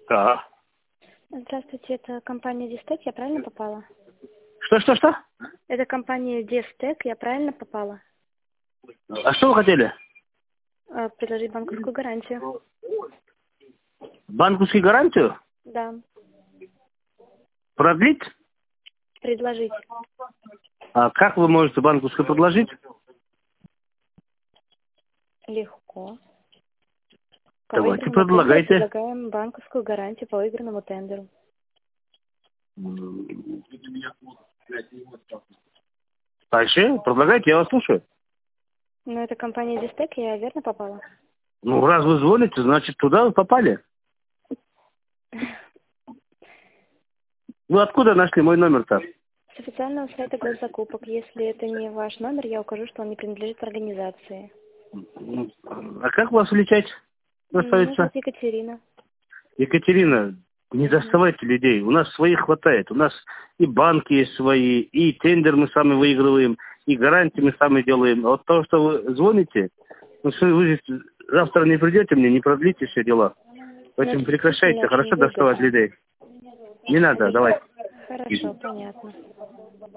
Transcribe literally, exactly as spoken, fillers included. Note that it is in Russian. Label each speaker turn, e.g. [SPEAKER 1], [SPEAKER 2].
[SPEAKER 1] Да.
[SPEAKER 2] Здравствуйте, это компания Дистек, я правильно попала?
[SPEAKER 1] Что-что-что?
[SPEAKER 2] Это компания Дистек, я правильно попала?
[SPEAKER 1] А что вы хотели?
[SPEAKER 2] А, предложить банковскую гарантию.
[SPEAKER 1] Банковскую гарантию?
[SPEAKER 2] Да,
[SPEAKER 1] Продлить?
[SPEAKER 2] предложить.
[SPEAKER 1] А как вы можете банковскую предложить?
[SPEAKER 2] Легко. По
[SPEAKER 1] Давайте
[SPEAKER 2] выигранному тендеру
[SPEAKER 1] предлагайте.
[SPEAKER 2] предлагаем банковскую гарантию по выигранному тендеру.
[SPEAKER 1] Дальше, предлагайте, я вас слушаю.
[SPEAKER 2] Но это компания Дистек, я верно попала?
[SPEAKER 1] Ну, раз вы звоните, значит, туда вы попали. Вы откуда нашли мой номер-то?
[SPEAKER 2] С официального сайта госзакупок. Если это не ваш номер, я укажу, что он не принадлежит организации.
[SPEAKER 1] А как вас величать?
[SPEAKER 2] Меня
[SPEAKER 1] Красавица.
[SPEAKER 2] зовут Екатерина.
[SPEAKER 1] Екатерина, не доставайте людей. У нас своих хватает. У нас и банки есть свои, и тендер мы сами выигрываем, и гарантии мы сами делаем. А вот то, что вы звоните, ну, что вы же завтра не придете мне, не продлите все дела. Поэтому
[SPEAKER 2] Значит,
[SPEAKER 1] прекращайте,
[SPEAKER 2] действительно очень
[SPEAKER 1] хорошо доставать
[SPEAKER 2] невыгодно.
[SPEAKER 1] людей. Не надо, давай.
[SPEAKER 2] Хорошо, понятно.